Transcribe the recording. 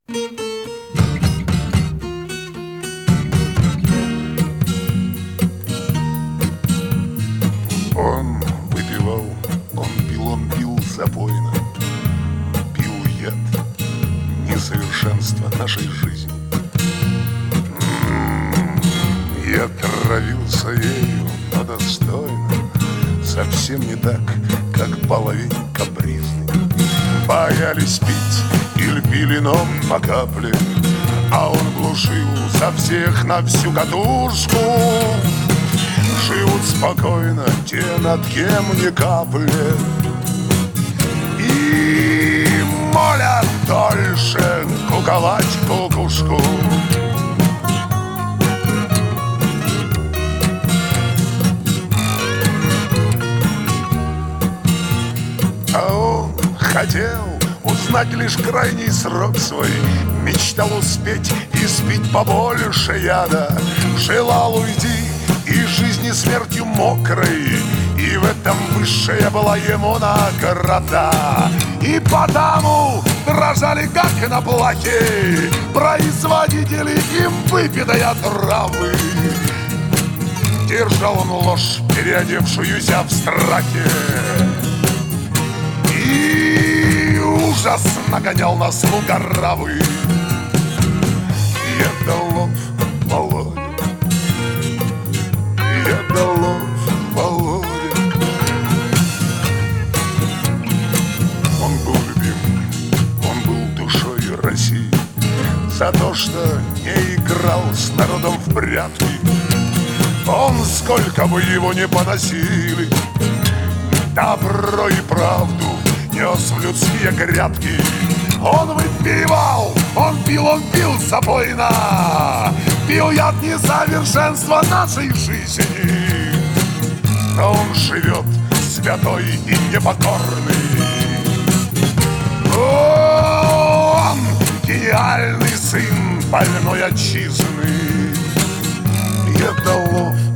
Он выпивал, он пил запойно, пил яд, несовершенство нашей жизни. Я травился ею, но достойно, совсем не так, как половень капризный. Боялись пить или пили, но по капле, а он глушил за всех на всю катушку. Живут спокойно те, над кем ни капли, и молят дольше куковать кукушку. А он хотел узнать лишь крайний срок свой, мечтал успеть и спить побольше яда, желал уйти из жизни смертью мокрой, и в этом высшая была ему награда. И потому дрожали, как на плахе, производители им выпитой отравы. Держал он ложь, переодевшуюся в страхе, и ужас нагонял на слугаравы. Я дал Володя, я дал Володя. Он был любим, он был душой России за то, что не играл с народом в прятки. Он, сколько бы его ни поносили, добро и правду нес в людские грядки. Он выпивал, он пил запойно, пил яд несовершенства нашей жизни. Но он живет святой и непокорный. Он гениальный сын больной отчизны. Я дал